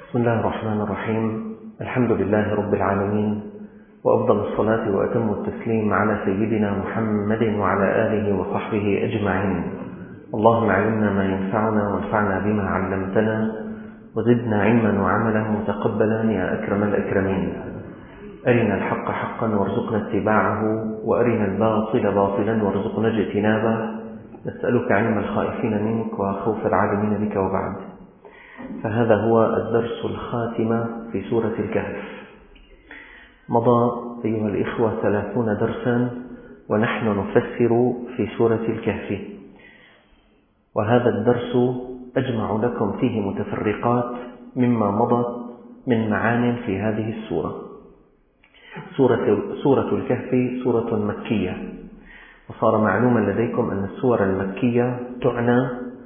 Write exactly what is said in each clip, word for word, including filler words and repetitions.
بسم الله الرحمن الرحيم. الحمد لله رب العالمين، وأفضل الصلاة وأتم التسليم على سيدنا محمد وعلى آله وصحبه أجمعين. اللهم علمنا ما ينفعنا وانفعنا بما علمتنا وزدنا علما وعملا متقبلا يا أكرم الأكرمين. أرنا الحق حقا وارزقنا اتباعه، وأرنا الباطل باطلا وارزقنا اجتنابه. نسألك علم الخائفين منك وخوف العالمين بك. وبعد، فهذا هو الدرس الخاتم في سورة الكهف. مضى أيها الإخوة ثلاثون درسا ونحن نفسر في سورة الكهف، وهذا الدرس أجمع لكم فيه متفرقات مما مضى من معان في هذه السورة. سورة, سورة الكهف سورة مكية، وصار معلوما لديكم أن السور المكية تعنى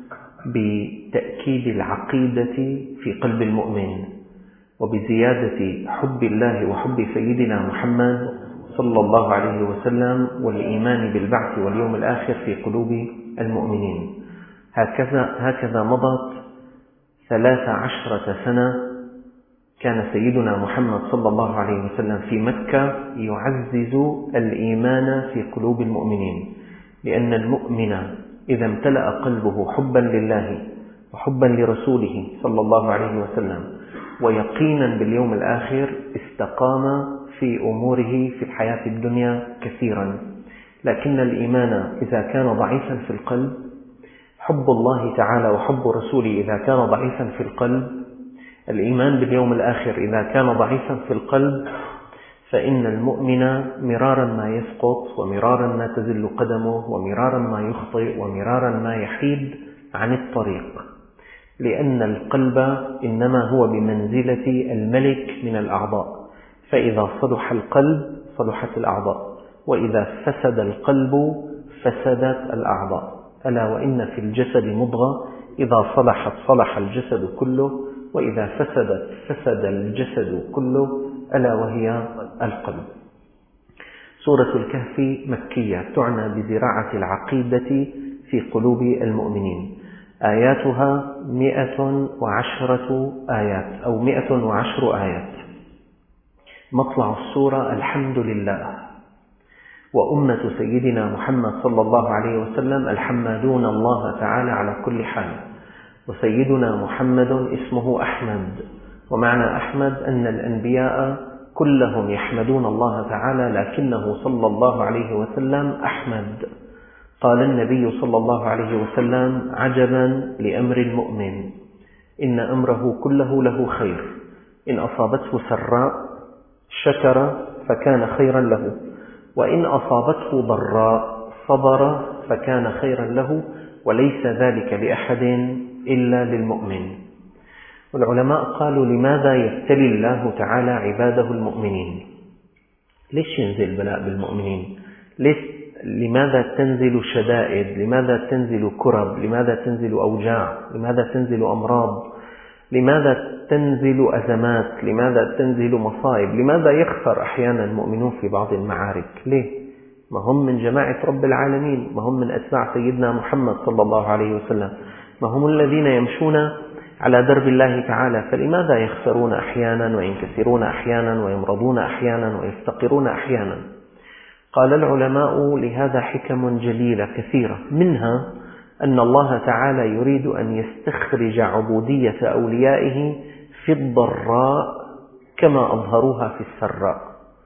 بتأكيد العقيدة في قلب المؤمن، وبزيادة حب الله وحب سيدنا محمد صلى الله عليه وسلم، والإيمان بالبعث واليوم الآخر في قلوب المؤمنين. هكذا, هكذا مضت ثلاث عشرة سنة كان سيدنا محمد صلى الله عليه وسلم في مكة يعزز الإيمان في قلوب المؤمنين، لأن المؤمن إذا امتلأ قلبه حبا لله وحبا لرسوله صلى الله عليه وسلم ويقينا باليوم الآخر استقام في أموره في الحياة الدنيا كثيرا. لكن الإيمان إذا كان ضعيفا في القلب، حب الله تعالى وحب رسوله إذا كان ضعيفا في القلب، الإيمان باليوم الآخر إذا كان ضعيفا في القلب، فإن المؤمن مرارا ما يسقط، ومرارا ما تزل قدمه، ومرارا ما يخطئ، ومرارا ما يحيد عن الطريق، لأن القلب إنما هو بمنزلة الملك من الأعضاء، فإذا صلح القلب صلحت الأعضاء، وإذا فسد القلب فسدت الأعضاء. ألا وإن في الجسد مضغة إذا صلحت صلح الجسد كله، وإذا فسدت فسد الجسد كله، ألا وهي القلب. سورة الكهف مكية، تعنى بزراعة العقيدة في قلوب المؤمنين. آياتها مئة وعشرة آيات أو مئة وعشر آيات. مطلع السورة الحمد لله، وأمة سيدنا محمد صلى الله عليه وسلم الحمدون الله تعالى على كل حال. وسيدنا محمد اسمه أحمد، ومعنى أحمد أن الأنبياء كلهم يحمدون الله تعالى، لكنه صلى الله عليه وسلم أحمد. قال النبي صلى الله عليه وسلم: عجبا لأمر المؤمن، إن أمره كله له خير، إن أصابته سراء شكر فكان خيرا له، وإن أصابته ضراء صبر فكان خيرا له، وليس ذلك لأحد إلا للمؤمن. والعلماء قالوا: لماذا يبتلي الله تعالى عباده المؤمنين؟ ليش ينزل بلاء بالمؤمنين؟ ليش؟ لماذا تنزل شدائد؟ لماذا تنزل كرب؟ لماذا تنزل أوجاع؟ لماذا تنزل أمراض؟ لماذا تنزل أزمات؟ لماذا تنزل مصائب؟ لماذا يخسر أحيانا المؤمنون في بعض المعارك؟ ليه؟ ما هم من جماعة رب العالمين، ما هم من أتباع سيدنا محمد صلى الله عليه وسلم، ما هم الذين يمشون على درب الله تعالى، فلماذا يخسرون أحيانا وينكسرون أحيانا ويمرضون أحيانا ويفتقرون أحيانا؟ قال العلماء: لهذا حكم جليلة كثيرة، منها أن الله تعالى يريد أن يستخرج عبودية أوليائه في الضراء كما أظهروها في السراء.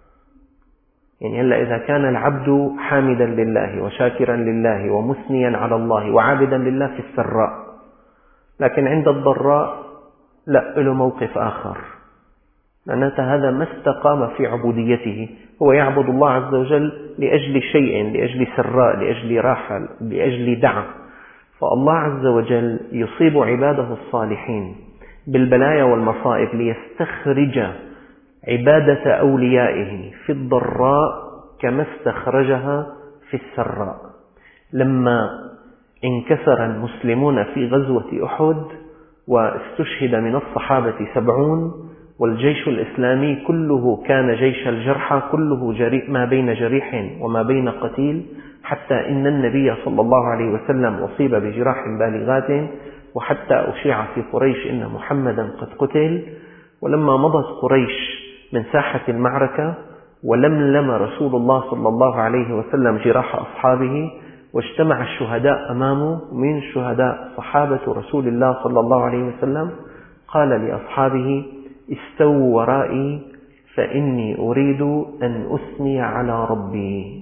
يعني هلا إذا كان العبد حامدا لله وشاكرا لله ومثنيا على الله وعابدا لله في السراء، لكن عند الضراء لا، له موقف آخر، معناتها هذا ما استقام في عبوديته، هو يعبد الله عز وجل لأجل شيء، لأجل سراء، لأجل راحة، لأجل دعم. فالله عز وجل يصيب عباده الصالحين بالبلايا والمصائب ليستخرج عبادة أوليائه في الضراء كما استخرجها في السراء. لما انكسر المسلمون في غزوة أحد واستشهد من الصحابة سبعون، والجيش الإسلامي كله كان جيش الجرحى، كله جريح، ما بين جريح وما بين قتيل، حتى إن النبي صلى الله عليه وسلم أصيب بجراح بالغات وحتى أشيع في قريش إن محمدا قد قتل. ولما مضت قريش من ساحة المعركة ولملم رسول الله صلى الله عليه وسلم جراح أصحابه واجتمع الشهداء أمامه، من الشهداء صحابة رسول الله صلى الله عليه وسلم، قال لأصحابه: استووا ورائي فإني أريد أن أثني على ربي.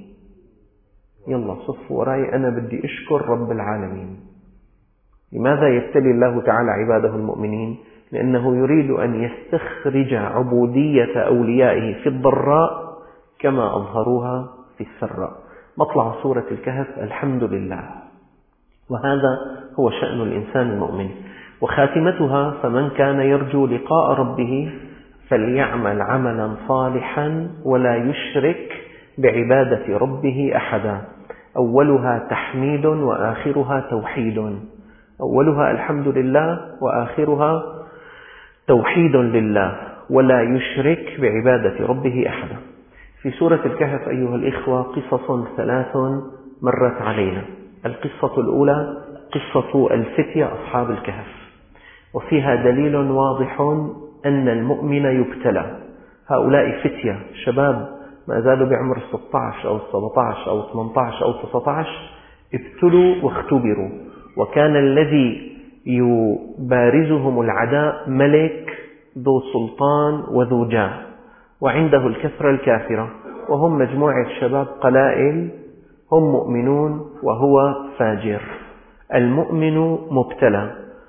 يلا صفوا ورائي، أنا بدي أشكر رب العالمين. لماذا يبتلي الله تعالى عباده المؤمنين؟ لأنه يريد أن يستخرج عبودية أوليائه في الضراء كما أظهروها في السراء. مطلع سورة الكهف الحمد لله، وهذا هو شأن الإنسان المؤمن. وخاتمتها: فمن كان يرجو لقاء ربه فليعمل عملا صالحا ولا يشرك بعبادة ربه أحدا. أولها تحميد وآخرها توحيد. أولها الحمد لله وآخرها توحيد لله، ولا يشرك بعبادة ربه أحدا. في سورة الكهف أيها الإخوة قصص ثلاث مرت علينا. القصة الأولى قصة الفتية أصحاب الكهف، وفيها دليل واضح أن المؤمن يبتلى. هؤلاء فتية شباب ما زالوا بعمر ستة عشر أو سبعة عشر أو ثمانية عشر أو تسعة عشر، ابتلوا واختبروا، وكان الذي يبارزهم العداء ملك ذو سلطان وذو جاه، وعنده الكثرة الكافرة، وهم مجموعة شباب قلائل، هم مؤمنون وهو فاجر. المؤمن مبتلى،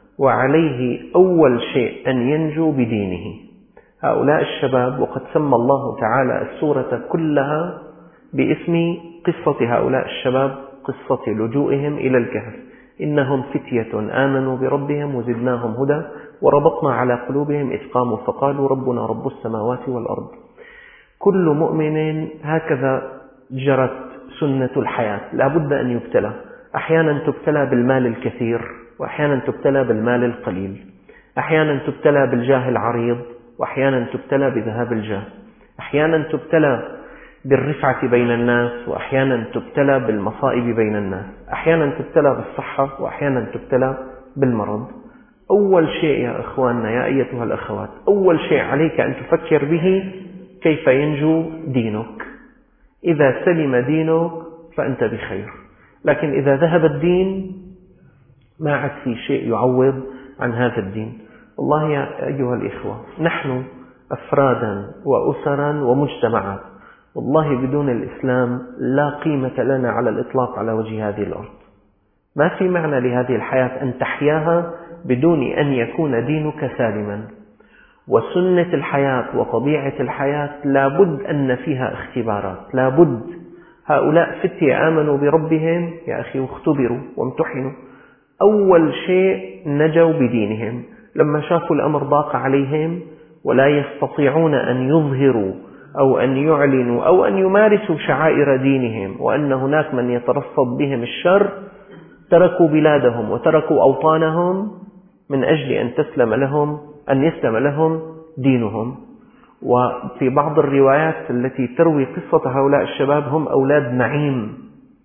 وعليه أول شيء أن ينجو بدينه. هؤلاء الشباب، وقد سمى الله تعالى السورة كلها باسم قصة هؤلاء الشباب، قصة لجوئهم إلى الكهف. إنهم فتية آمنوا بربهم وزدناهم هدى وربطنا على قلوبهم إذ قاموا فقالوا ربنا رب السماوات والأرض. كل مؤمن هكذا جرت سنة الحياة، لا بد أن يبتلى. أحيانا تبتلى بالمال الكثير، وأحيانا تبتلى بالمال القليل، أحيانا تبتلى بالجاه العريض، وأحيانا تبتلى بذهاب الجاه، أحيانا تبتلى بالرفعة بين الناس، وأحيانا تبتلى بالمصائب بين الناس، أحيانا تبتلى بالصحة، وأحيانا تبتلى بالمرض. أول شيء يا أخواننا يا أيتها الأخوات، أول شيء عليك أن تفكر به كيف ينجو دينك. إذا سلم دينك فأنت بخير، لكن إذا ذهب الدين ما عاد في شيء يعوض عن هذا الدين. والله يا أيها الإخوة، نحن أفرادا وأسرا ومجتمعات، والله بدون الإسلام لا قيمة لنا على الإطلاق على وجه هذه الأرض. ما في معنى لهذه الحياة أن تحياها بدون أن يكون دينك سالما. وسنة الحياة وطبيعة الحياة لابد أن فيها اختبارات، لابد. هؤلاء فتية آمنوا بربهم يا أخي واختبروا وامتحنوا. أول شيء نجوا بدينهم، لما شافوا الأمر ضاق عليهم ولا يستطيعون أن يظهروا أو أن يعلنوا أو أن يمارسوا شعائر دينهم، وأن هناك من يترصد بهم الشر، تركوا بلادهم وتركوا أوطانهم من أجل أن تسلم لهم أن يسلم لهم دينهم. وفي بعض الروايات التي تروي قصة هؤلاء الشباب هم أولاد نعيم،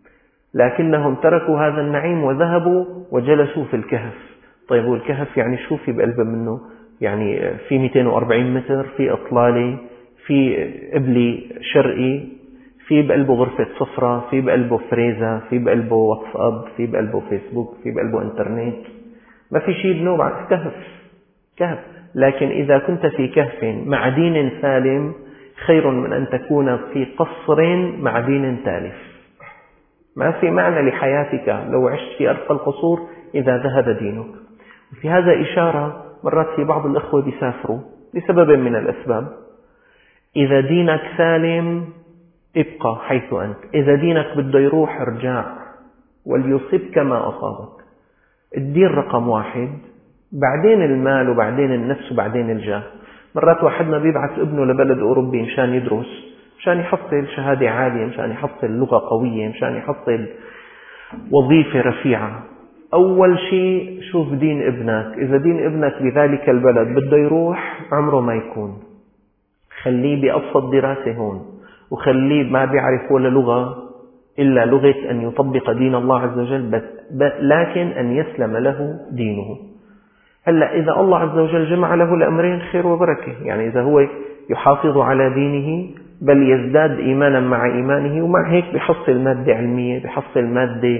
لكنهم تركوا هذا النعيم وذهبوا وجلسوا في الكهف. طيب والكهف يعني شو في بقلب منه؟ يعني في مئتين وأربعين متر، في إطلالة، في قبلي شرقي، في بقلبه غرفة صفرة، في بقلبه فريزة، في بقلبه واتساب، في بقلبه فيسبوك، في بقلبه انترنت. ما في شيء بنوب عن كهف كهف. لكن إذا كنت في كهف مع دين سالم خير من أن تكون في قصر مع دين تالف. ما في معنى لحياتك لو عشت في أرقى القصور إذا ذهب دينك. وفي هذا إشارة، مرات في بعض الأخوة بيسافروا لسبب من الأسباب. إذا دينك سالم ابقى حيث أنت، إذا دينك بده يروح ارجع، وليصيبك ما أصابك. الدين رقم واحد، بعدين المال، وبعدين النفس، وبعدين الجاه. مرات واحدنا بيبعث ابنه لبلد أوروبي مشان يدرس، مشان يحصل شهادة عالية، مشان يحصل لغة قوية، مشان يحصل وظيفة رفيعة. أول شيء شوف دين ابنك، إذا دين ابنك بذلك البلد بده يروح عمره ما يكون، خليه بأبسط دراسة هون، وخليه ما بيعرف ولا لغة إلا لغة أن يطبق دين الله عز وجل، بس لكن أن يسلم له دينه. هلأ إذا الله عز وجل جمع له الأمرين خير وبركة، يعني إذا هو يحافظ على دينه بل يزداد إيمانا مع إيمانه، ومع هيك بحصل مادة علمية، بحصل مادة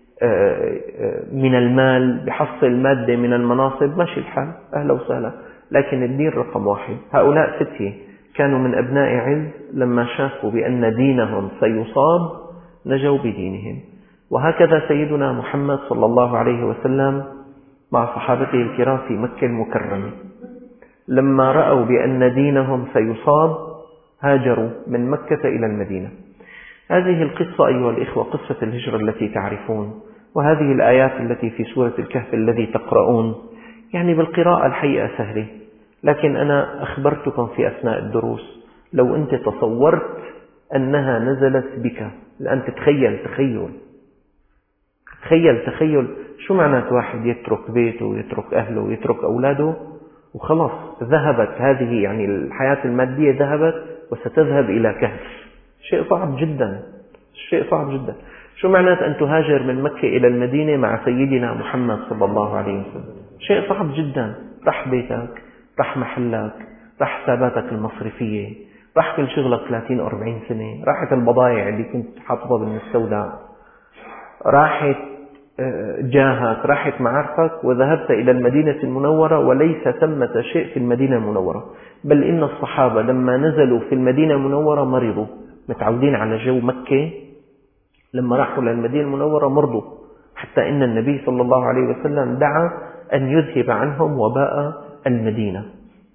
من المال، بحصل مادة من المناصب، ماشي الحال، أهلا وسهلا. لكن الدين رقم واحد. هؤلاء فتية كانوا من أبناء عز، لما شافوا بأن دينهم سيصاب نجوا بدينهم. وهكذا سيدنا محمد صلى الله عليه وسلم مع صحابته الكرام في مكة المكرمة، لما رأوا بأن دينهم سيصاب هاجروا من مكة إلى المدينة. هذه القصة أيها الإخوة قصة الهجرة التي تعرفون، وهذه الآيات التي في سورة الكهف الذي تقرؤون، يعني بالقراءة الحقيقة سهلة، لكن أنا أخبرتكم في أثناء الدروس لو أنت تصورت أنها نزلت بك، لأن تتخيل تخيل تخيل تخيل شو معنات واحد يترك بيته ويترك أهله ويترك أولاده وخلاص ذهبت هذه، يعني الحياة المادية ذهبت وستذهب إلى كهف. شيء صعب جدا، شيء صعب جدا. شو معنات أن تهاجر من مكة إلى المدينة مع سيدنا محمد صلى الله عليه وسلم؟ شيء صعب جدا. رح بيتك، رح محلك، رح حساباتك المصرفية، رح كل شغلك ثلاثين أربعين سنة، راحت البضائع اللي كنت حاطبها بالمستودع، راحت جاهك، راحت معارفك، وذهبت إلى المدينة المنورة وليس ثمة شيء في المدينة المنورة. بل إن الصحابة لما نزلوا في المدينة المنورة مرضوا، متعودين على جو مكة، لما راحوا للمدينة المنورة مرضوا، حتى إن النبي صلى الله عليه وسلم دعا أن يذهب عنهم وباء المدينة.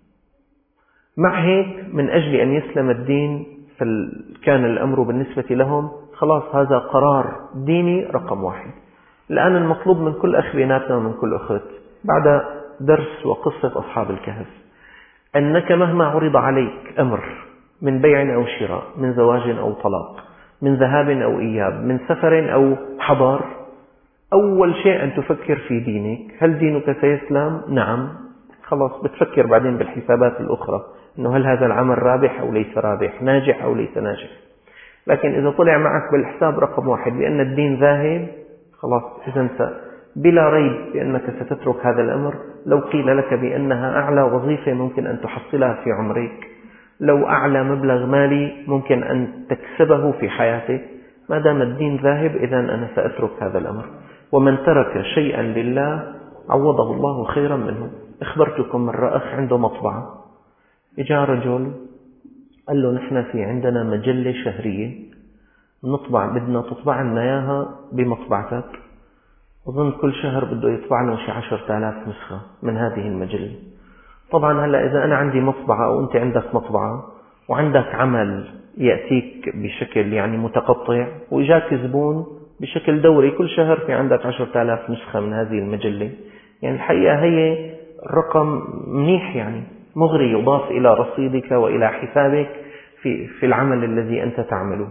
مع هيك من أجل أن يسلم الدين فكان الأمر بالنسبة لهم خلاص هذا قرار ديني رقم واحد. الآن المطلوب من كل أخ بيناتنا ومن كل أخت بعد درس وقصة أصحاب الكهف أنك مهما عرض عليك أمر من بيع أو شراء، من زواج أو طلاق، من ذهاب أو إياب، من سفر أو حضار، أول شيء أن تفكر في دينك. هل دينك سيسلم؟ نعم. خلاص بتفكر بعدين بالحسابات الأخرى أنه هل هذا العمل رابح أو ليس رابح، ناجح أو ليس ناجح. لكن إذا طلع معك بالحساب رقم واحد بأن الدين ذاهب، خلاص إذا أنت بلا ريب بأنك ستترك هذا الأمر. لو قيل لك بأنها أعلى وظيفة ممكن أن تحصلها في عمرك، لو أعلى مبلغ مالي ممكن أن تكسبه في حياتك، ما دام الدين ذاهب إذا أنا سأترك هذا الأمر. ومن ترك شيئا لله عوضه الله خيرا منه. اخبرتكم مرة أخ عنده مطبعة، إجا رجل قال له نحن في عندنا مجلة شهرية نطبع، بدنا تطبع لنا إياها بمطبعتك. أظن كل شهر بده يطبع لنا شي عشرة آلاف نسخة من هذه المجلة. طبعا هلأ إذا أنا عندي مطبعة أو أنت عندك مطبعة وعندك عمل يأتيك بشكل يعني متقطع وإجاك زبون بشكل دوري كل شهر في عندك عشرة آلاف نسخة من هذه المجلة، يعني الحقيقة هي رقم منيح، يعني مغري يضاف إلى رصيدك وإلى حسابك في في العمل الذي أنت تعمله.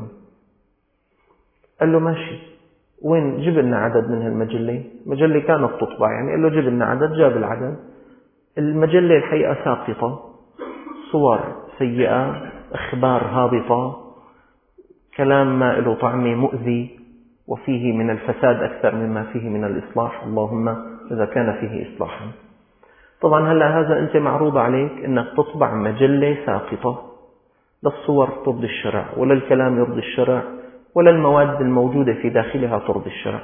قال له ماشي، وين جيب لنا عدد من هالمجلة؟ مجلة كانت تطبع، يعني قال له جيب لنا عدد، جاب العدد. المجلة الحقيقة ساقطة، صور سيئة، أخبار هابطة، كلام ما له طعمه مؤذي، وفيه من الفساد أكثر مما فيه من الإصلاح، اللهم إذا كان فيه إصلاحا. طبعا هلأ هذا أنت معروض عليك أنك تطبع مجلة ساقطة، لا الصور ترضي الشرع ولا الكلام يرضي الشرع ولا المواد الموجودة في داخلها ترضي الشرع.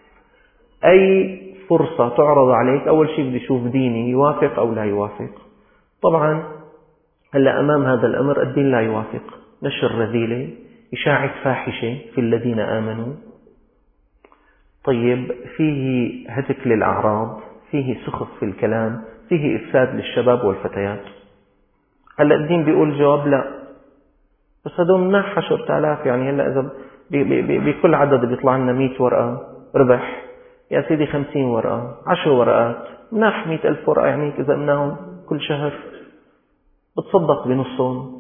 أي فرصة تعرض عليك أول شيء بدي أشوف ديني يوافق أو لا يوافق. طبعا هلأ أمام هذا الأمر الدين لا يوافق، نشر رذيلة، إشاعة فاحشة في الذين آمنوا، طيب فيه هتك للأعراض، فيه سخف في الكلام، فيه إفساد للشباب والفتيات. هلأ الدين بيقول جواب لا، بس هذول مناح عشرة آلاف، يعني هلأ إذا بكل عدد بيطلع لنا مئة ورقة ربح، يا سيدي خمسين ورقة، عشر ورقات، مناح مئة ألف ورقة، يعني إذا مناهم كل شهر بتصدق بنصهم،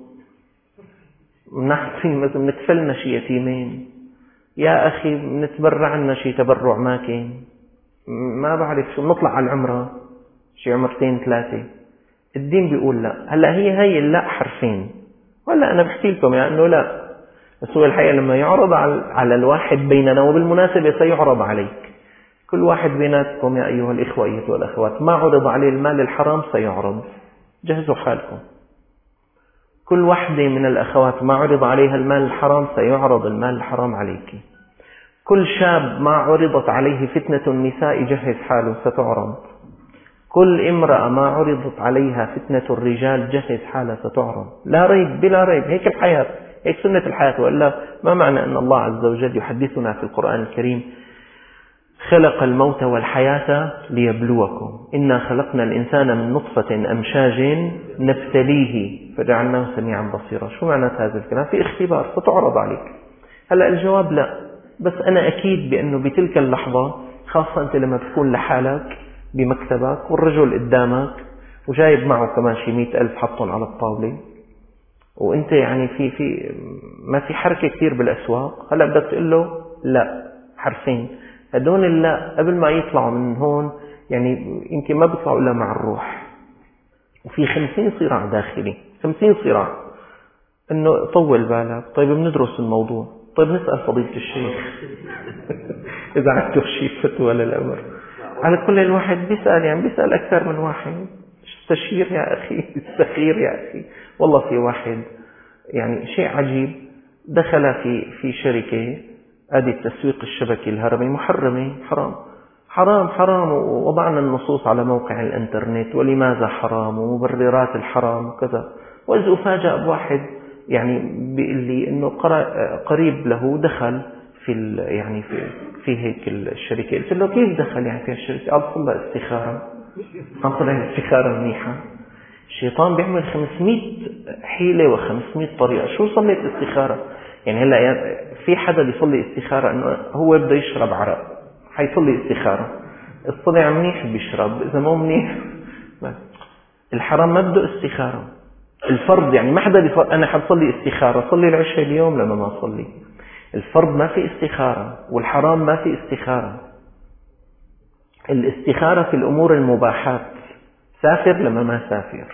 مناح مثل نكفلنا شي يتيمين، يا أخي نتبرع لنا شي تبرع ماكن، ما بعرف شو، نطلع على العمرة شي عمرتين ثلاثة. الدين بيقول لا. هلأ هي هي اللا حرفين، ولا أنا بحكي لكم يعني أنه لا، بس هو الحقيقة لما يعرض على الواحد بيننا، وبالمناسبة سيعرض عليك، كل واحد بيناتكم يا أيها الإخوة أيها الأخوات ما عرض عليه المال الحرام سيعرض، جهزوا حالكم. كل واحدة من الأخوات ما عرض عليها المال الحرام سيعرض المال الحرام عليك. كل شاب ما عرضت عليه فتنة النساء جهز حاله ستعرض. كل امرأة ما عرضت عليها فتنة الرجال جهز حالها ستعرض، لا ريب بلا ريب. هيك الحياة، هيك سنة الحياة. وإلا ما معنى أن الله عز وجل يحدثنا في القرآن الكريم خلق الموت والحياة ليبلوكم إنا خلقنا الإنسان من نطفة أمشاج نبتليه فجعلناه سميعا بصيرا. شو معنى هذا الكلام؟ في اختبار ستعرض عليك. هلأ الجواب لا، بس أنا أكيد بأنه بتلك اللحظة، خاصة أنت لما تكون لحالك بمكتبك والرجل قدامك وجايب معه كمان شي مئة ألف حطهم على الطاولة، وأنت يعني في في ما في حركة كثير بالأسواق. هلأ بدك تقول له لا حرفين، هدول لا قبل ما يطلعوا من هون يعني يمكن ما بيطلعوا إلا مع الروح. وفي خمسين صراع داخلي، خمسين صراع. إنه طول بالك، طيب بندرس الموضوع، طيب نسأل فضيلة الشيخ إذا عنده شيء فتوى للأمر. على كل الواحد بيسأل، يعني بيسأل أكثر من واحد. استشير يا أخي، استخير يا أخي. والله في واحد يعني شيء عجيب، دخل في في شركة أدي التسويق الشبكي الهرمي محرمة، حرام حرام حرام، ووضعنا النصوص على موقع الانترنت ولماذا حرام ومبررات الحرام وكذا. وإذ أفاجأ بواحد يعني بيقول لي إنه قريب له دخل في يعني في في هيك الشركة. قلت له كيف دخل يعني في الشركة؟ قال صلى استخارة. قام طلع استخارة منيحة. الشيطان بيعمل خمسمئة حيلة وخمسمئة طريقة. شو صليت استخارة؟ يعني هلا يعني في حدا بيصلي استخارة انه هو بده يشرب عرق حيصلي استخارة، الطلع منيح بيشرب، اذا مو منيح الحرام ما بده استخارة. الفرض يعني ما حدا بيفرض انا حصلي استخارة، صلي العشاء اليوم لما ما صلي. الفرض ما في استخارة، والحرام ما في استخارة. الاستخارة في الامور المباحات، سافر لما ما سافر،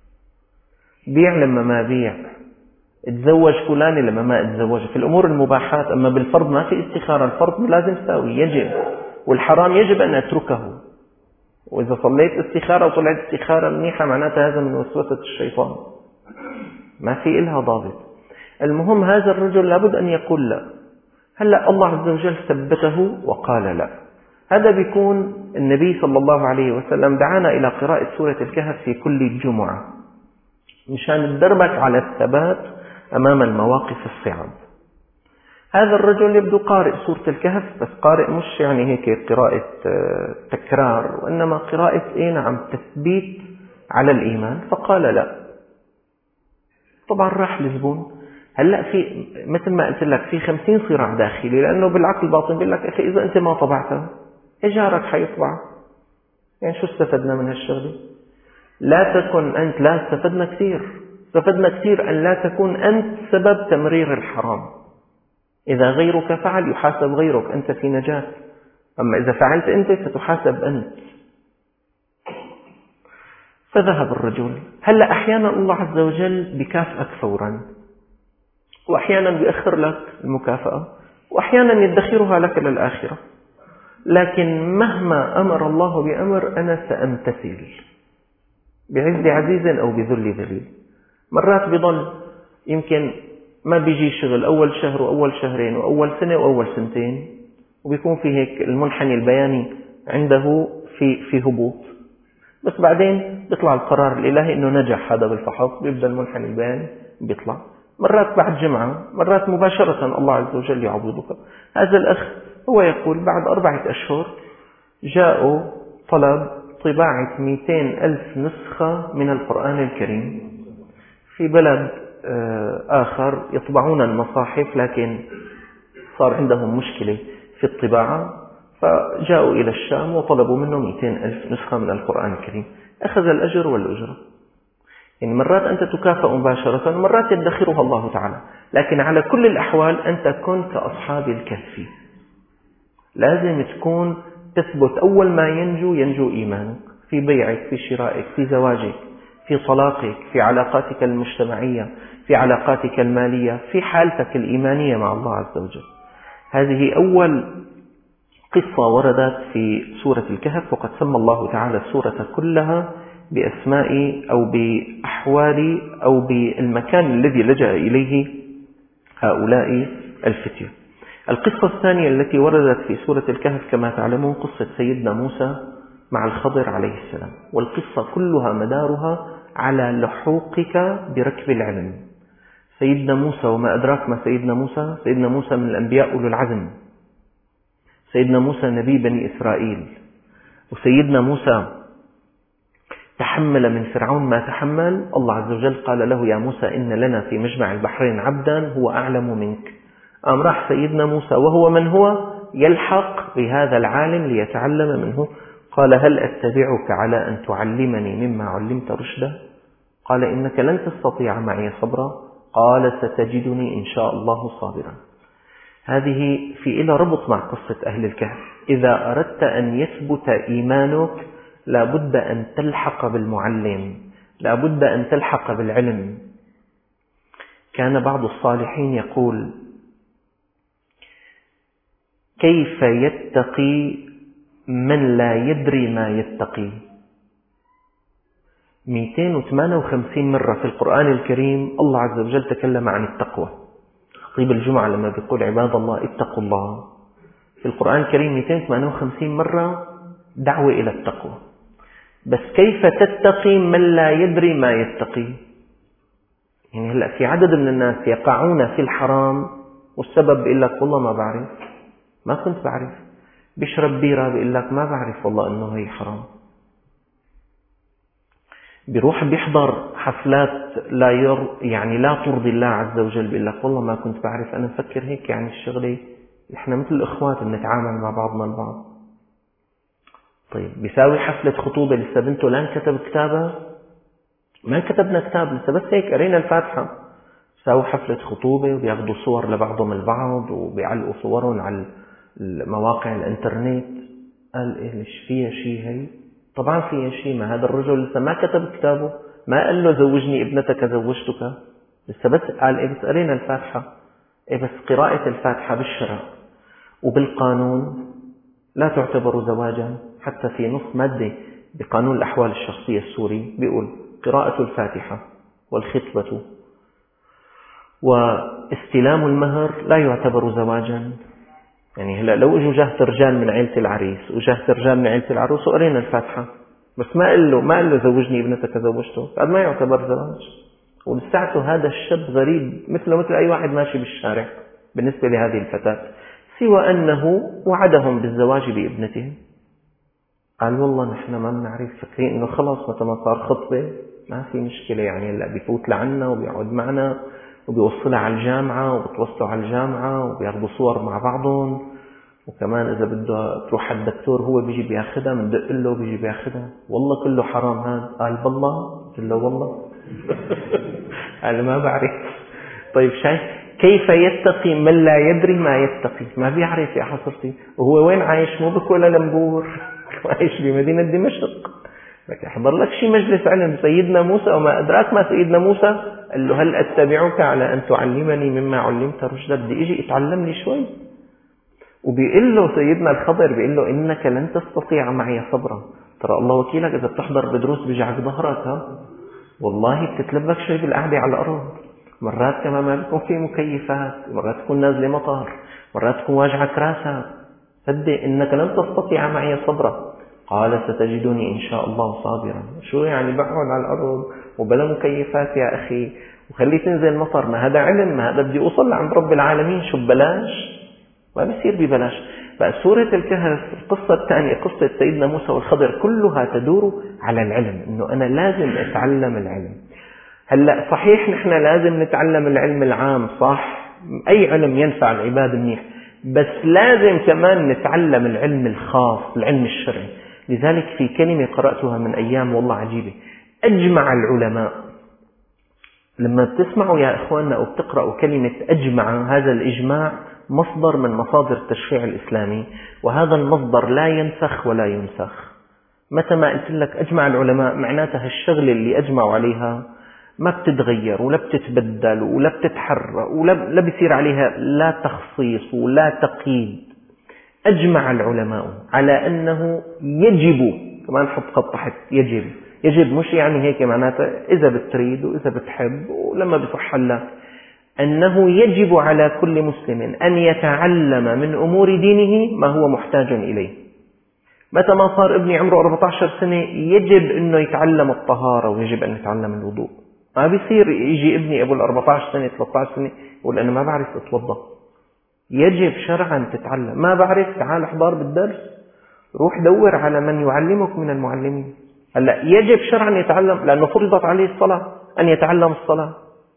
بيع لما ما بيع، اتزوج فلاني لما ما اتزوج، في الأمور المباحات. أما بالفرض ما في استخارة، الفرض لازم تساوي يجب، والحرام يجب أن أتركه. وإذا صليت استخارة وطلعت استخارة منيحة معناتها هذا من وسوسة الشيطان، ما في إلها ضابط. المهم هذا الرجل لابد أن يقول لا. هلأ الله عز وجل ثبته وقال لا. هذا بيكون النبي صلى الله عليه وسلم دعانا إلى قراءة سورة الكهف في كل جمعة مشان ندربك على الثبات أمام المواقف الصعب. هذا الرجل يبدو قارئ سورة الكهف، بس قارئ مش يعني هيك قراءة تكرار، وإنما قراءة إيه نعم تثبيت على الإيمان. فقال لا. طبعا راح لزبون. هلأ في مثل ما قلت لك في خمسين صراع داخلي، لأنه بالعقل الباطن بيقول لك أخي إذا أنت ما طبعتها إجارك حيطبع، يعني شو استفدنا من هالشغلة؟ لا تكن أنت، لا استفدنا كثير، استفدنا كثير أن لا تكون أنت سبب تمرير الحرام. إذا غيرك فعل يحاسب غيرك، أنت في نجاة. أما إذا فعلت أنت ستحاسب أنت. فذهب الرجل. هلأ أحيانا الله عز وجل بكافئك فورا، وأحيانا بيأخر لك المكافأة، وأحيانا يدخرها لك للآخرة. لكن مهما أمر الله بأمر أنا سأمتثل بعز عزيز أو بذل ذليل. مرات بيضل يمكن ما بيجي شغل أول شهر وأول شهرين وأول سنة وأول سنتين، وبيكون في هيك المنحني البياني عنده في في هبوط، بس بعدين بيطلع القرار الإلهي إنه نجح هذا بالفحص، بيبدأ المنحني البياني بيطلع. مرات بعد جمعة، مرات مباشرة الله عز وجل يعوضك. هذا الأخ هو يقول بعد أربعة أشهر جاءوا طلب طباعة مئتين ألف نسخة من القرآن الكريم في بلد آخر يطبعون المصاحف، لكن صار عندهم مشكلة في الطباعة، فجاءوا إلى الشام وطلبوا منه مئتين ألف نسخة من القرآن الكريم. أخذ الأجر والأجرة. يعني مرات أنت تكافئ مباشرة، مرات يدخرها الله تعالى. لكن على كل الأحوال أنت كن كأصحاب الكهف، لازم تكون تثبت. أول ما ينجو ينجو إيمانك في بيعك، في شرائك، في زواجك، في طلاقك، في علاقاتك المجتمعية، في علاقاتك المالية، في حالتك الإيمانية مع الله عز وجل. هذه أول قصة وردت في سورة الكهف، وقد سمى الله تعالى السورة كلها بأسماء أو بأحوال أو بالمكان الذي لجأ إليه هؤلاء الفتية. القصة الثانية التي وردت في سورة الكهف كما تعلمون قصة سيدنا موسى مع الخضر عليه السلام، والقصة كلها مدارها على لحوقك بركب العلم. سيدنا موسى، وما أدراك ما سيدنا موسى، سيدنا موسى من الأنبياء أولو العزم، سيدنا موسى نبي بني إسرائيل، وسيدنا موسى تحمل من فرعون ما تحمل. الله عز وجل قال له يا موسى إن لنا في مجمع البحرين عبدا هو أعلم منك. أم راح سيدنا موسى وهو من هو يلحق بهذا العالم ليتعلم منه. قال هل أتبعك على أن تعلمني مما علمت رشدا؟ قال إنك لن تستطيع معي صبرا. قال ستجدني إن شاء الله صابرا. هذه في إلى ربط مع قصة أهل الكهف. إذا أردت أن يثبت إيمانك لابد أن تلحق بالمعلم، لابد أن تلحق بالعلم. كان بعض الصالحين يقول كيف يتقي من لا يدري ما يتقي؟ مئتين وثمانية وخمسين مرة في القرآن الكريم الله عز وجل تكلم عن التقوى. خطيب الجمعة لما بيقول عباد الله اتقوا الله، في القرآن الكريم مئتين وثمانية وخمسين مرة دعوة إلى التقوى. بس كيف تتقي من لا يدري ما يتقي؟ يعني هلأ في عدد من الناس يقعون في الحرام والسبب بيقول لك والله ما بعرف، ما كنت بعرف. بيشرب بيرة بيقول لك ما بعرف والله إنه هي حرام. بيروح بيحضر حفلات لا ير يعني لا ترضي الله عز وجل بيقول لك والله ما كنت بعرف، أنا مفكر هيك يعني الشغلة إحنا مثل الإخوات بنتعامل مع بعضنا البعض. طيب بيساوي حفلة خطوبة لسه بنته لان كتب كتابها؟ ما كتبنا كتاب لسه، بس هيك قرينا الفاتحة. بيساوي حفلة خطوبة وبياخدوا صور لبعضهم البعض وبيعلقوا صورهم على المواقع الانترنت. قال إيه ليش فيها شيء هي؟ طبعا فيها شيء، ما هذا الرجل لسه ما كتب كتابه، ما قال له زوجني ابنتك زوجتك، لسه بس قال إيه بس قرينا الفاتحة. إيه بس قراءة الفاتحة بالشرع وبالقانون لا تعتبر زواجا. حتى في نص مادة بقانون الأحوال الشخصية السوري بيقول قراءة الفاتحة والخطبة واستلام المهر لا يعتبر زواجا. يعني هلا لو اجوا جهة رجال من عيلة العريس وجهة رجال من عيلة العروس وقرينا الفاتحة بس ما قال له ما قال له زوجني ابنتك زوجته، هذا ما يعتبر زواج. ولساعته هذا الشاب غريب مثله مثل أي واحد ماشي بالشارع بالنسبة لهذه الفتاة، سوى أنه وعدهم بالزواج بابنتهم. قال والله نحن ما بنعرف، فكرين إنه خلاص متى ما صار خطبة ما في مشكلة، يعني هلا بيفوت لعنا وبيقعد معنا وبيوصلها على الجامعة وبتوصلوا على الجامعة وبياخدوا صور مع بعضهم، وكمان إذا بده تروح على الدكتور هو بيجي بياخدها، بندق له بيجي بياخدها. والله كله حرام هذا. قال بالله؟ قلت له والله. قال ما بعرف. طيب شايف كيف يتقي من لا يدري ما يتقي؟ ما بيعرف يا حصرتي. وهو وين عايش؟ مو بكوالالمبور، عايش بمدينة دمشق. لك يحضر لك شي مجلس علم سيدنا موسى وما أدراك ما سيدنا موسى. قال له هل أتبعك على أن تعلمني مما علمت رشدا؟ بدي إجي أتعلم لي شوي. وبيقول له سيدنا الخضر بيقول له إنك لن تستطيع معي صبرا. ترى الله وكيلك إذا بتحضر بدروس بيجعك ظهرك، ها والله بتتلبك شوي بالقعدة على الأرض. مرات كمان ما بيكون في مكيفات، مرات تكون نازلة مطر، مرات تكون واجعك راسك. صدق إنك لن تستطيع معي صبرا. قال ستجدني إن شاء الله صابرا. شو يعني بقعد على الأرض وبلا مكيفات يا أخي وخلي تنزل مطر؟ ما هذا علم، ما هذا بدي أوصل لعند رب العالمين. شو ببلاش؟ ما بيصير ببلاش. فسورة الكهف القصة الثانية قصة سيدنا موسى والخضر كلها تدور على العلم، إنه أنا لازم أتعلم العلم. هلأ صحيح نحن لازم نتعلم العلم العام، صح، أي علم ينفع العباد منيح، بس لازم كمان نتعلم العلم الخاص، العلم الشرعي. لذلك في كلمة قرأتها من أيام والله عجيبة، أجمع العلماء. لما بتسمعوا يا إخواننا أو بتقرأوا كلمة أجمع، هذا الإجماع مصدر من مصادر التشريع الإسلامي، وهذا المصدر لا ينسخ ولا ينسخ. متى ما قلت لك أجمع العلماء معناتها الشغلة اللي أجمعوا عليها ما بتتغير ولا بتتبدل ولا بتتحرك ولا لا بيصير عليها لا تخصيص ولا تقييد. أجمع العلماء على أنه يجب، كمان حط خط تحت يجب، يجب مش يعني هيك معناته إذا بتريد وإذا بتحب ولما بصح لك، أنه يجب على كل مسلم أن يتعلم من أمور دينه ما هو محتاج إليه. متى ما صار ابني عمره أربعة عشر سنة يجب أنه يتعلم الطهارة ويجب أن يتعلم الوضوء. ما بيصير يجي ابني أبو الأربعة عشر سنة ثلاثة عشر سنة يقول أنا ما بعرف أتوضأ. يجب شرعا تتعلم. ما بعرف، تعال احضر بالدرس، روح دور على من يعلمك من المعلمين. هلا يجب شرعا يتعلم لأنه فرضت عليه الصلاة أن يتعلم الصلاة.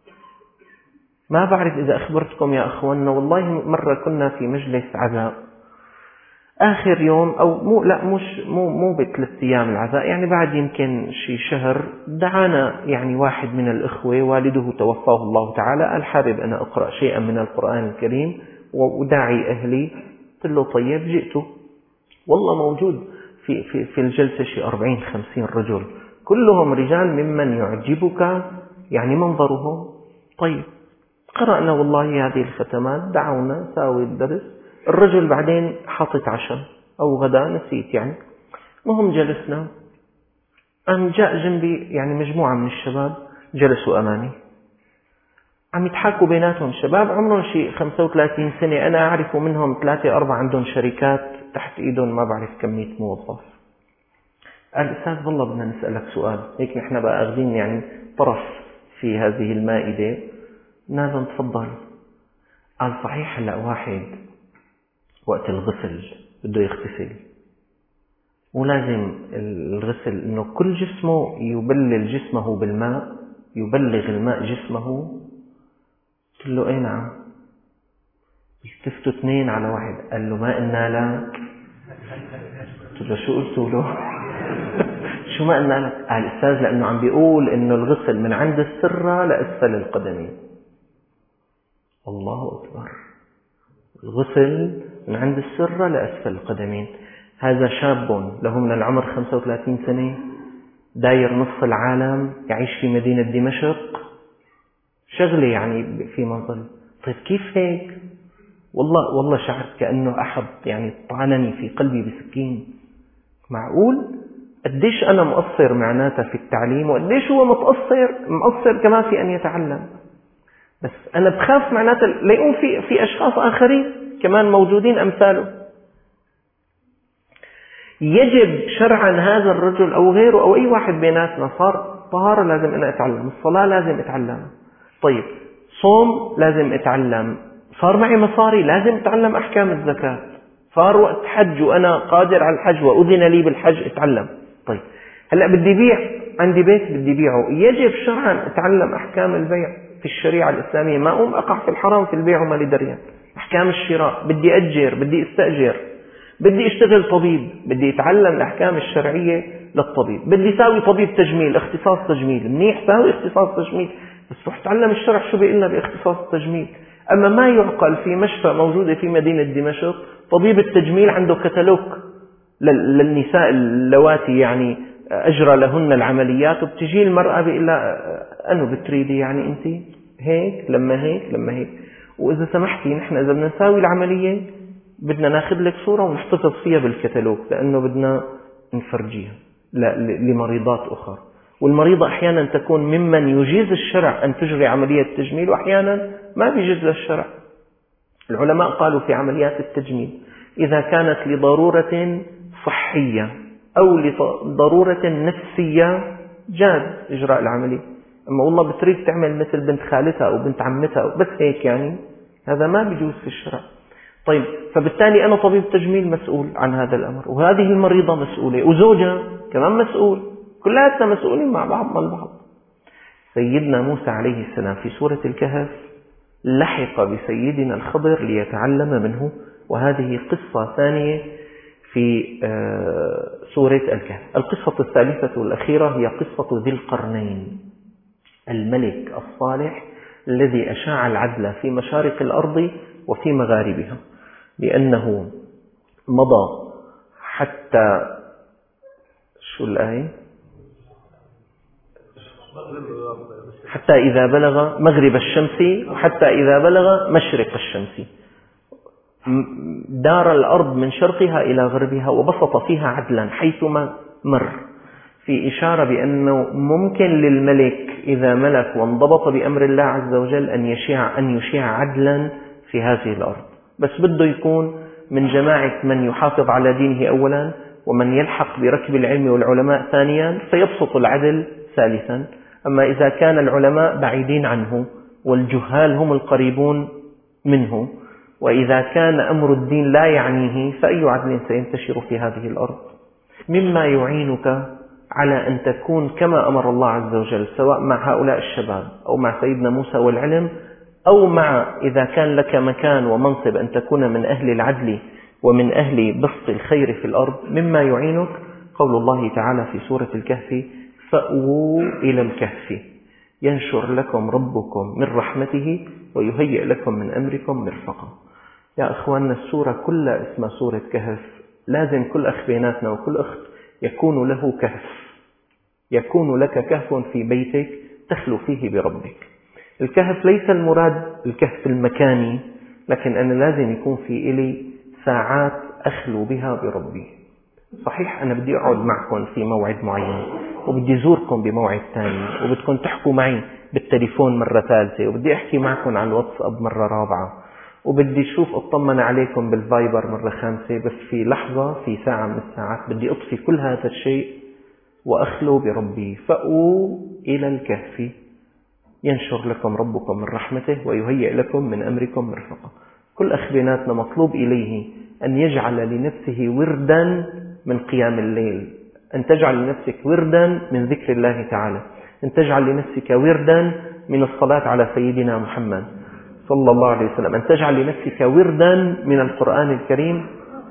ما بعرف إذا أخبرتكم يا أخواننا، والله مرة كنا في مجلس عزاء آخر يوم أو مو لا مش مو مو بثلاث أيام العزاء، يعني بعد يمكن شي شهر، دعانا يعني واحد من الإخوة والده توفاه الله تعالى، قال حابب أنا أقرأ شيئا من القرآن الكريم وداعي أهلي. قلت له طيب. جئت والله موجود في في في الجلسة شي أربعين خمسين رجل، كلهم رجال ممن يعجبك يعني منظرهم. طيب قرأنا والله هذه الختمات، دعونا ساوي الدرس. الرجل بعدين حاطط عشاء أو غداء نسيت يعني، مهم جلسنا. أم جاء جنبي يعني مجموعة من الشباب جلسوا أمامي، عم يضحكوا بيناتهم، شباب عمرهم شيء خمسة وثلاثين سنة، أنا أعرف منهم ثلاثة أربعة عندهم شركات تحت إيدهم ما بعرف كمية موظف. قال أستاذ والله بدنا نسألك سؤال، هيك نحن بقى أخذين يعني طرف في هذه المائدة. نازل تفضل. قال صحيح هلأ واحد وقت الغسل بده يغتسل ولازم الغسل انه كل جسمه يبلل جسمه بالماء، يبلغ الماء جسمه. قلت له اي نعم. التفتوا اثنين على واحد، قال له ما قلنا لك؟ قلت له شو قلتوا له؟ شو ما قلنا لك؟ قال استاذ لانه عم بيقول انه الغسل من عند السرة لاسفل القدمين. الله اكبر، الغسل من عند السرة لأسفل القدمين. هذا شاب له من العمر خمسة وثلاثين سنة، داير نصف العالم، يعيش في مدينة دمشق، شغلة يعني في منزل. طيب كيف هيك؟ والله والله شعرت كأنه أحد يعني طعنني في قلبي بسكين. معقول؟ قديش أنا مقصر معناتها في التعليم، وقديش هو متقصر مقصر كمان في أن يتعلم. بس أنا بخاف معناتها ليقوم في في أشخاص آخرين كمان موجودين أمثاله. يجب شرعا هذا الرجل أو غيره أو أي واحد بيناتنا، صار طهارة لازم أنا أتعلم، الصلاة لازم أتعلم، طيب صوم لازم أتعلم، صار معي مصاري لازم أتعلم أحكام الزكاة، صار وقت حج وأنا قادر على الحج وأذن لي بالحج أتعلم. طيب هلأ بدي بيع، عندي بيت بدي بيعه، يجب شرعا أتعلم أحكام البيع في الشريعة الإسلامية، ما أقوم أقع في الحرام في البيع وما لي دريان. أحكام الشراء، بدي أجر، بدي استأجر، بدي اشتغل طبيب، بدي اتعلم الأحكام الشرعية للطبيب، بدي ساوي طبيب تجميل، اختصاص تجميل، منيح ساوي اختصاص تجميل، بس روح تعلم الشرع شو بيقلنا باختصاص التجميل. أما ما يعقل في مشفى موجودة في مدينة دمشق طبيب التجميل عنده كتالوج للنساء اللواتي يعني أجرى لهن العمليات، وبتجي المرأة بيقلها أنه بتريدي يعني أنت هيك لما هيك لما هيك، وإذا سمحتي نحن إذا بدنا نساوي العملية بدنا ناخذ لك صورة ونحتفظ فيها بالكتالوج لأنه بدنا نفرجيها لمريضات أخرى. والمريضة أحيانا تكون ممن يجيز الشرع أن تجري عملية تجميل وأحيانا ما بيجيز الشرع. العلماء قالوا في عمليات التجميل إذا كانت لضرورة صحية أو لضرورة نفسية جاز إجراء العملية. أما والله بتريد تعمل مثل بنت خالتها أو بنت عمتها أو بس هيك يعني هذا ما بيجوز في الشرع. طيب فبالتالي أنا طبيب تجميل مسؤول عن هذا الأمر، وهذه المريضة مسؤولة، وزوجها كمان مسؤول، كلنا مسؤولين مع بعض من بعض. سيدنا موسى عليه السلام في سورة الكهف لحق بسيدنا الخضر ليتعلم منه، وهذه قصة ثانية في سورة الكهف. القصة الثالثة والأخيرة هي قصة ذي القرنين، الملك الصالح الذي أشاع العدل في مشارق الأرض وفي مغاربها، لأنه مضى حتى شو الآية؟ حتى إذا بلغ مغرب الشمس وحتى إذا بلغ مشرق الشمس، دار الأرض من شرقها إلى غربها وبسط فيها عدلا حيثما مر، في إشارة بأنه ممكن للملك إذا ملك وانضبط بأمر الله عز وجل أن يشيع أن يشيع عدلا في هذه الأرض، بس بده يكون من جماعة من يحافظ على دينه أولا، ومن يلحق بركب العلم والعلماء ثانيا، فيبسط العدل ثالثا. أما إذا كان العلماء بعيدين عنه والجهال هم القريبون منه، وإذا كان أمر الدين لا يعنيه، فأي عدل سينتشر في هذه الأرض؟ مما يعينك على أن تكون كما أمر الله عز وجل، سواء مع هؤلاء الشباب أو مع سيدنا موسى والعلم، أو مع إذا كان لك مكان ومنصب أن تكون من أهل العدل ومن أهل بسط الخير في الأرض. مما يعينك قول الله تعالى في سورة الكهف: فأووا إلى الكهف ينشر لكم ربكم من رحمته ويهيئ لكم من أمركم مرفقا. يا أخواننا، السورة كلها اسمها سورة كهف. لازم كل أخ بيناتنا وكل أخت يكون له كهف، يكون لك كهف في بيتك تخلو فيه بربك. الكهف ليس المراد الكهف المكاني، لكن أنا لازم يكون في إلي ساعات أخلو بها بربي. صحيح أنا بدي أقعد معكم في موعد معين، وبدي زوركم بموعد ثاني، وبدكم تحكوا معي بالتليفون مرة ثالثة، وبدي أحكي معكم على الواتساب مرة رابعة، وبدي أشوف أطمن عليكم بالفايبر مرة خامسة. بس في لحظة، في ساعة من الساعات، بدي أطفي كل هذا الشيء وأخلو بربي. فأووا إلى الكهف ينشر لكم ربكم من رحمته ويهيئ لكم من أمركم مرفقا. كل أخ بيناتنا مطلوب إليه أن يجعل لنفسه وردا من قيام الليل، أن تجعل لنفسك وردا من ذكر الله تعالى، أن تجعل لنفسك وردا من الصلاة على سيدنا محمد صلى الله عليه وسلم، أن تجعل لنفسك وردا من القرآن الكريم،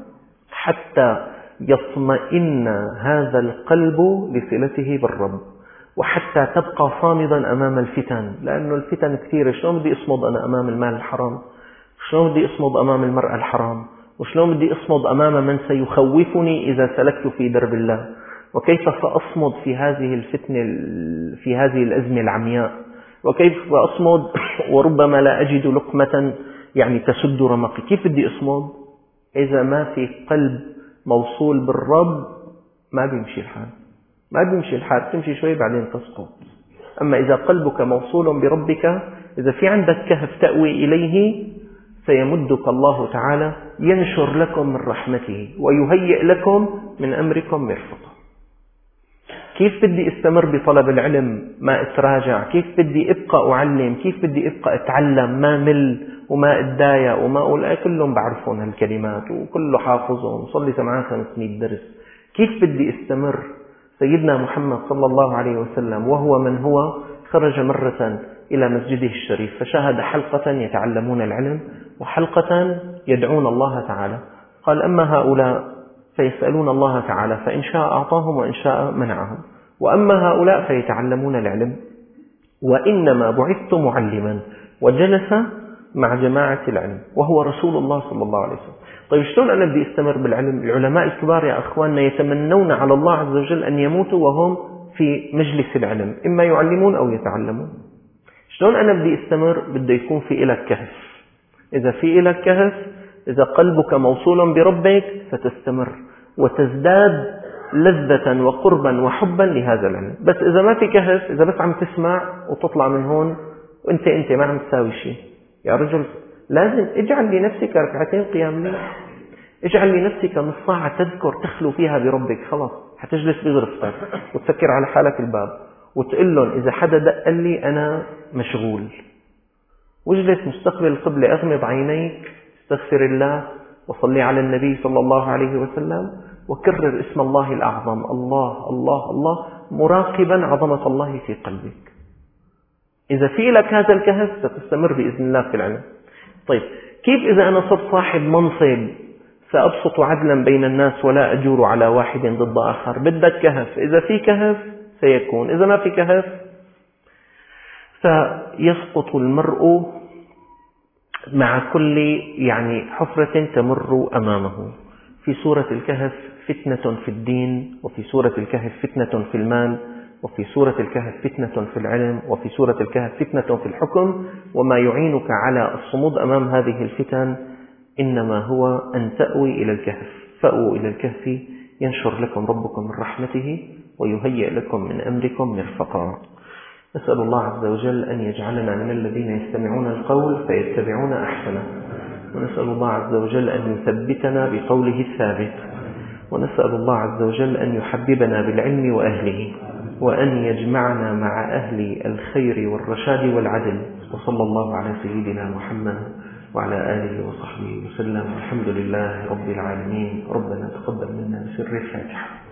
حتى يطمئن هذا القلب لصلته بالرب، وحتى تبقى صامدا أمام الفتن. لأنه الفتن كثيرة. شلون بدي أصمد أنا أمام المال الحرام؟ شلون بدي أصمد أمام المرأة الحرام؟ وشلون بدي أصمد أمام من سيخوفني إذا سلكت في درب الله؟ وكيف سأصمد في هذه الفتنة، في هذه الأزمة العمياء؟ وكيف سأصمد وربما لا أجد لقمة يعني تسد رمقي؟ كيف بدي أصمد؟ إذا ما في قلب موصول بالرب ما بيمشي الحال، ما بيمشي الحال، تمشي شوي بعدين تسقط. أما إذا قلبك موصول بربك، إذا في عندك كهف تأوي إليه، سيمدك الله تعالى، ينشر لكم من رحمته ويهيئ لكم من أمركم مرفقا. كيف بدي استمر بطلب العلم ما اتراجع؟ كيف بدي ابقى أعلم؟ كيف بدي ابقى اتعلم ما مل وما اتضايق وما أقول كلهم بعرفون هالكلمات وكله حافظهم وصلي سمعان خمسمائة درس؟ كيف بدي استمر؟ سيدنا محمد صلى الله عليه وسلم وهو من هو خرج مرة إلى مسجده الشريف، فشاهد حلقة يتعلمون العلم وحلقة يدعون الله تعالى. قال: أما هؤلاء فيسألون الله تعالى، فإن شاء أعطاهم وإن شاء منعهم، وأما هؤلاء فيتعلمون العلم، وإنما بعثت معلما. وجلس مع جماعة العلم وهو رسول الله صلى الله عليه وسلم. طيب شلون أنا بدي استمر بالعلم؟ العلماء الكبار يا أخواننا يتمنون على الله عز وجل أن يموتوا وهم في مجلس العلم، إما يعلمون أو يتعلمون. شلون أنا بدي استمر؟ بده يكون في إلك كهف. إذا في إلك كهف، إذا قلبك موصول بربك، ستستمر وتزداد لذة وقربا وحبا لهذا العلم. بس إذا ما في كهف، إذا بس عم تسمع وتطلع من هون وإنت إنت ما عم تساوي شيء، يا رجل لازم اجعل لنفسك ركعتين قيام ليل، اجعل لنفسك نص ساعة تذكر تخلو فيها بربك. خلاص حتجلس بغرفتك وتسكر على حالك الباب وتقول لهم: إذا حدا دق لي أنا مشغول. واجلس مستقبل القبلة، أغمض عينيك، استغفر الله وصلي على النبي صلى الله عليه وسلم، وكرر اسم الله الأعظم: الله الله الله، مراقبا عظمة الله في قلبك. إذا في لك هذا الكهف ستستمر بإذن الله في العلم. طيب كيف إذا أنا صرت صاحب منصب سأبسط عدلا بين الناس ولا أجور على واحد ضد آخر؟ بدك كهف. إذا في كهف سيكون، إذا ما في كهف سيسقط المرء مع كل يعني حفرة تمر أمامه. في سورة الكهف فتنة في الدين، وفي سورة الكهف فتنة في المال، وفي سورة الكهف فتنة في العلم، وفي سورة الكهف فتنة في الحكم. وما يعينك على الصمود أمام هذه الفتن إنما هو أن تأوي إلى الكهف، فأووا إلى الكهف ينشر لكم ربكم من رحمته ويهيئ لكم من أمركم مرفقا. نسأل الله عز وجل أن يجعلنا من الذين يستمعون القول فيتبعون أحسنه، ونسأل الله عز وجل أن يثبتنا بقوله الثابت، ونسأل الله عز وجل أن يحببنا بالعلم وأهله، وأن يجمعنا مع أهل الخير والرشاد والعدل. وصلى الله على سيدنا محمد وعلى آله وصحبه وسلم، والحمد لله رب العالمين. ربنا تقبل منا بسر الفاتحة.